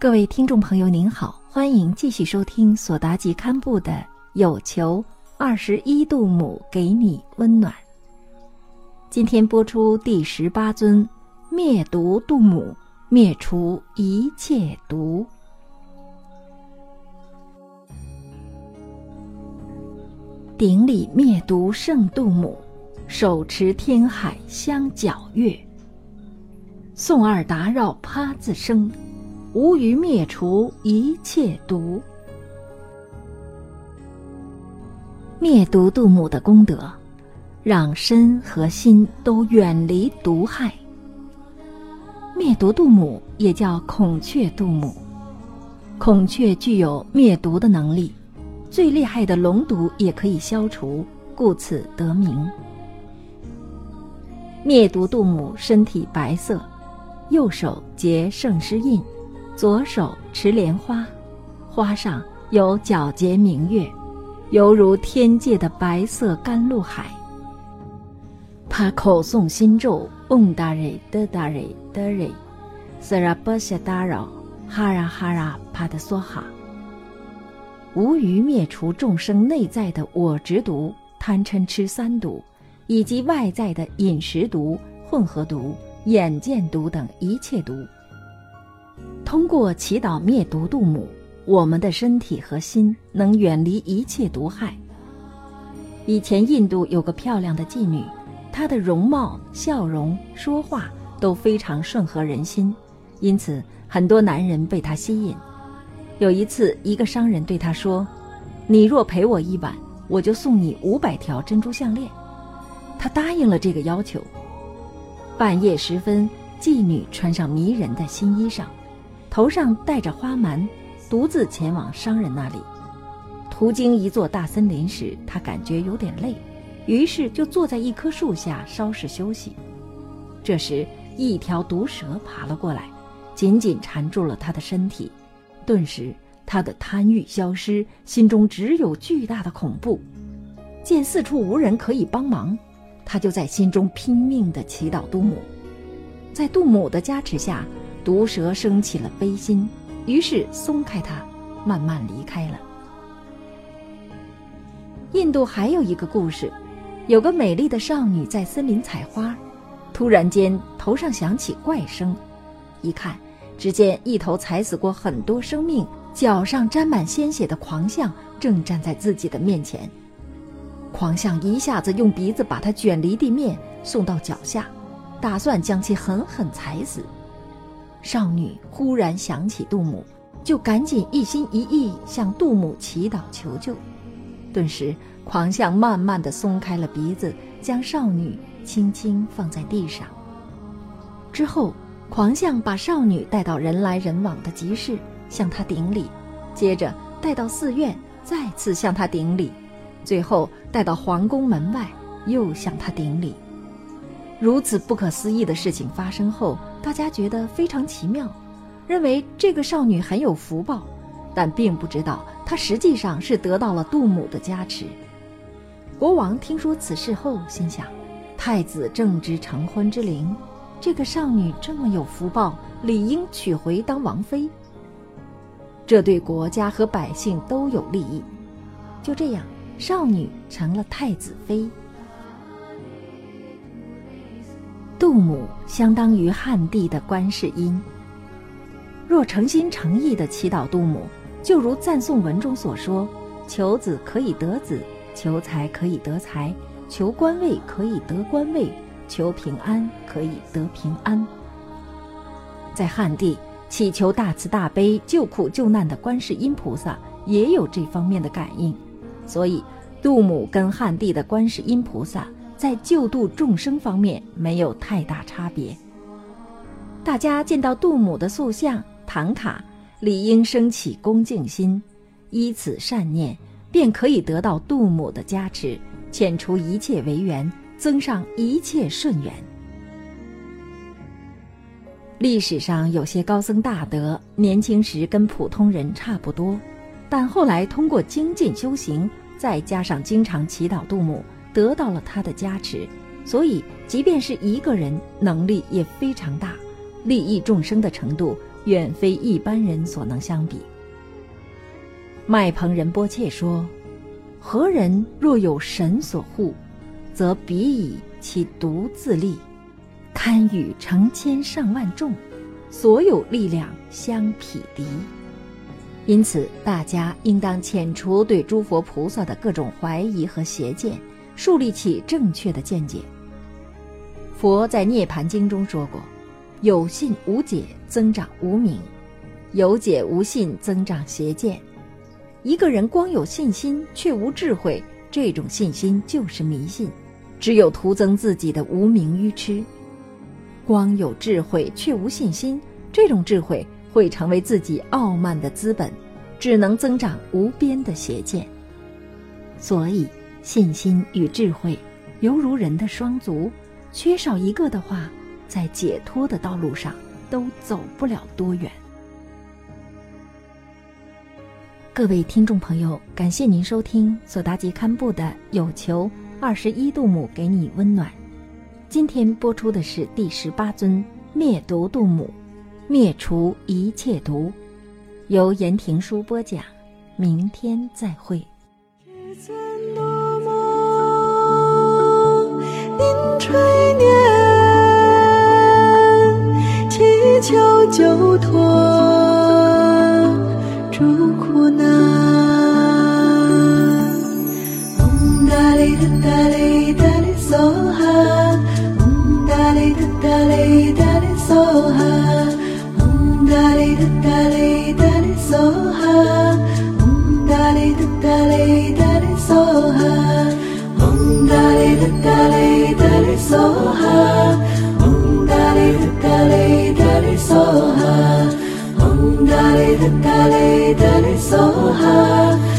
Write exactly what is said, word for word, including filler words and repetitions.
各位听众朋友您好，欢迎继续收听索达吉堪布的有求二十一度母给你温暖。今天播出第十八尊灭毒度母，灭除一切毒。顶礼灭毒圣度母，手持天海相皎月。宋二达绕趴自生，无余灭除一切毒。灭毒度母的功德，让身和心都远离毒害。灭毒度母也叫孔雀度母，孔雀具有灭毒的能力，最厉害的龙毒也可以消除，故此得名。灭毒度母身体白色，右手结圣师印，左手持莲花，花上有皎洁明月，犹如天界的白色甘露海。他口诵心咒嗡达瑞德达瑞德瑞瑟拉波夏达扰哈拉哈拉帕德梭哈，无余灭除众生内在的我执毒、贪嗔痴三毒，以及外在的饮食毒、混合毒、眼见毒等一切毒。通过祈祷灭毒度母，我们的身体和心能远离一切毒害。以前印度有个漂亮的妓女，她的容貌、笑容、说话都非常顺合人心，因此很多男人被她吸引。有一次，一个商人对她说：你若陪我一晚，我就送你五百条珍珠项链。她答应了这个要求。半夜时分，妓女穿上迷人的新衣裳，头上戴着花环，独自前往商人那里。途经一座大森林时，她感觉有点累，于是就坐在一棵树下稍事休息。这时，一条毒蛇爬了过来，紧紧缠住了她的身体。顿时，她的贪欲消失，心中只有巨大的恐怖。见四处无人可以帮忙，他就在心中拼命地祈祷度母。在度母的加持下，毒蛇升起了悲心，于是松开它，慢慢离开了。印度还有一个故事，有个美丽的少女在森林采花，突然间头上响起怪声，一看，只见一头踩死过很多生命、脚上沾满鲜血的狂象正站在自己的面前。狂象一下子用鼻子把它卷离地面，送到脚下，打算将其狠狠踩死。少女忽然想起度母，就赶紧一心一意向度母祈祷求救。顿时，狂象慢慢地松开了鼻子，将少女轻轻放在地上。之后，狂象把少女带到人来人往的集市，向她顶礼，接着带到寺院，再次向她顶礼，最后带到皇宫门外，又向她顶礼。如此不可思议的事情发生后，大家觉得非常奇妙，认为这个少女很有福报，但并不知道她实际上是得到了度母的加持。国王听说此事后，心想：太子正值成婚之龄，这个少女这么有福报，理应娶回当王妃，这对国家和百姓都有利益。就这样，少女成了太子妃。度母相当于汉地的观世音，若诚心诚意地祈祷度母，就如赞颂文中所说：求子可以得子，求财可以得财，求官位可以得官位，求平安可以得平安。在汉地，祈求大慈大悲、救苦救难的观世音菩萨也有这方面的感应，所以度母跟汉地的观世音菩萨在救度众生方面没有太大差别。大家见到度母的塑像、唐卡，理应升起恭敬心，依此善念，便可以得到度母的加持，遣除一切违缘，增上一切顺缘。历史上有些高僧大德，年轻时跟普通人差不多，但后来通过精进修行，再加上经常祈祷度母，得到了他的加持，所以即便是一个人，能力也非常大， 利益众生的程度远非一般人所能相比。麦彭仁波切说，何人若有神所护，则彼以其独自立，堪与成千上万众所有力量相匹敌。因此大家应当遣除对诸佛菩萨的各种怀疑和邪见，树立起正确的见解。佛在涅盘经中说过，有信无解增长无明，有解无信增长邪见。一个人光有信心却无智慧，这种信心就是迷信，只有徒增自己的无明愚痴。光有智慧却无信心，这种智慧会成为自己傲慢的资本，只能增长无边的邪见。所以信心与智慧犹如人的双足，缺少一个的话，在解脱的道路上都走不了多远。各位听众朋友，感谢您收听索达吉堪布的有求二十一度母给你温暖。今天播出的是第十八尊灭毒度母，灭除一切毒，由严廷书播讲。明天再会。 垂念祈求救脱诸苦难。嗡达哩哒哒哩哒哩梭哈，嗡达哩哒哒哩哒哩梭哈，嗡达哩哒哒哩哒哩梭哈，嗡达哩哒哒哩哒哩梭哈，嗡达哩哒哒哩哒哩梭哈，嗡达哩哒哒哩哒哩梭哈，嗡达哩哒哒哩哒哩梭哈。